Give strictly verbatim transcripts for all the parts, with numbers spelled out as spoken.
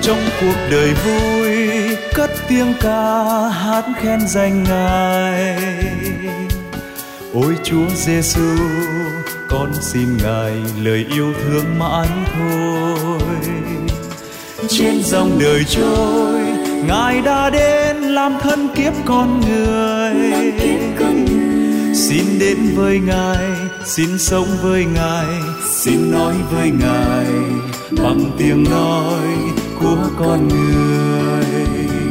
trong cuộc đời vui, cất tiếng ca hát khen danh Ngài. Ôi Chúa Giêsu, con xin Ngài lời yêu thương mãi thôi. Trên dòng đời trôi, Ngài đã đến làm thân kiếp con người. Xin đến với Ngài, xin sống với Ngài, xin nói với Ngài bằng tiếng nói của con người.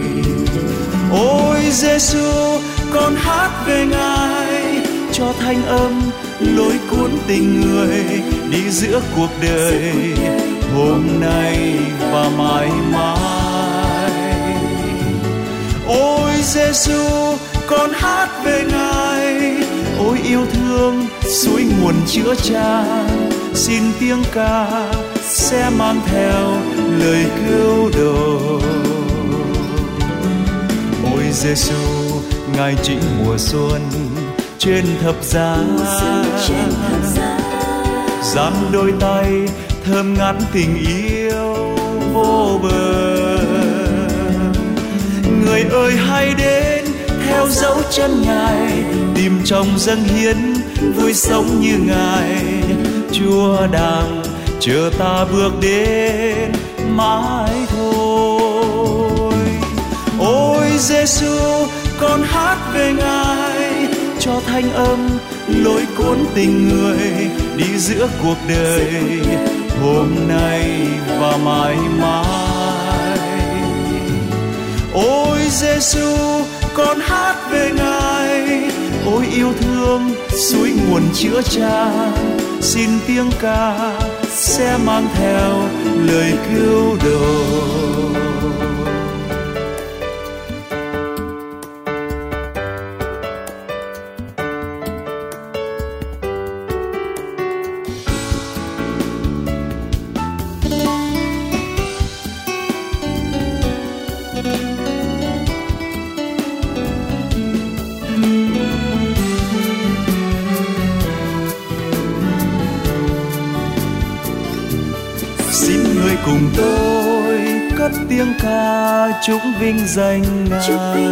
Ôi Giêsu, con hát về Ngài, cho thanh âm lối cuốn tình người đi giữa cuộc đời hôm nay và mãi mãi. Ôi Giêsu, con hát về Ngài, ôi yêu thương suối nguồn chữa chan, xin tiếng ca sẽ mang theo lời cứu độ. Ôi Giêsu, Ngài chính mùa xuân trên thập giá, dang đôi tay thơm ngát tình yêu vô bờ. Người ơi hãy đến theo dấu chân Ngài, tìm trong dâng hiến vui sống như Ngài. Chúa đang chờ ta bước đến mãi thôi. Ôi Giêsu, con hát về Ngài, cho thanh âm lối cuốn tình người đi giữa cuộc đời hôm nay và mãi mãi. Ôi Giêsu, con hát về Ngài, ôi yêu thương suối nguồn chữa chan, xin tiếng ca sẽ mang theo lời cứu độ. Cùng tôi cất tiếng ca chúc vinh danh Ngài.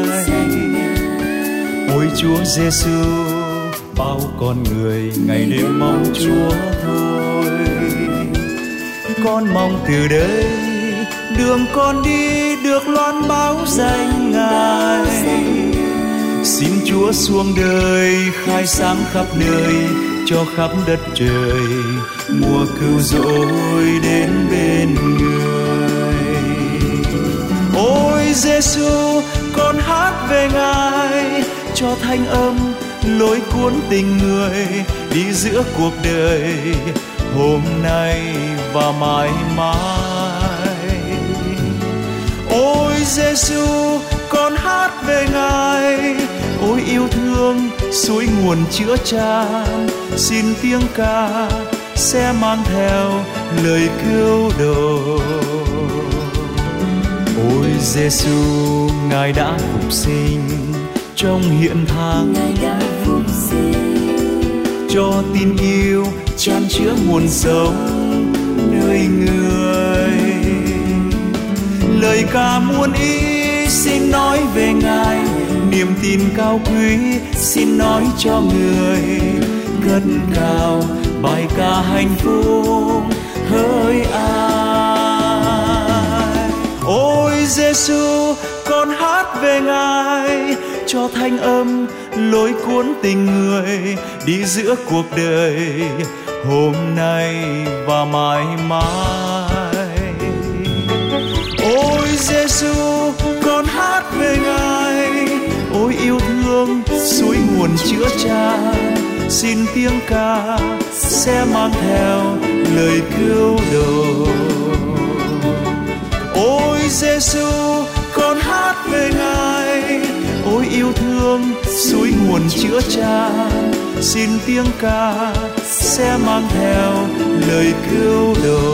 Ôi Chúa Giêsu, bao con người ngày đêm mong Chúa thôi. Con mong từ đây đường con đi được loan báo danh Ngài. Xin Chúa xuống đời khai sáng khắp nơi, cho khắp đất trời mùa cứu rỗi đến bên người. Ôi Giêsu, con hát về Ngài, cho thanh âm lối cuốn tình người đi giữa cuộc đời hôm nay và mãi mãi. Ôi Giêsu, con hát về Ngài, ôi yêu thương suối nguồn chữa chan, xin tiếng ca sẽ mang theo lời cứu độ. Ôi Giêsu, Ngài đã phục sinh trong hiện thang, cho tin yêu chan chứa nguồn sống nơi người. Lời ca muôn ý xin nói về Ngài, niềm tin cao quý xin nói cho người. Cất cao bài ca hạnh phúc hỡi ai. Ôi Giêsu, con hát về Ngài, cho thanh âm lối cuốn tình người đi giữa cuộc đời hôm nay và mãi mãi. Ôi Giêsu, con hát về Ngài, ôi yêu thương suối nguồn chữa chan, xin tiếng ca sẽ mang theo lời cứu độ. Ôi Giêsu, con hát về Ngài, ôi yêu thương suối nguồn chữa chan, xin tiếng ca sẽ mang theo lời cứu độ.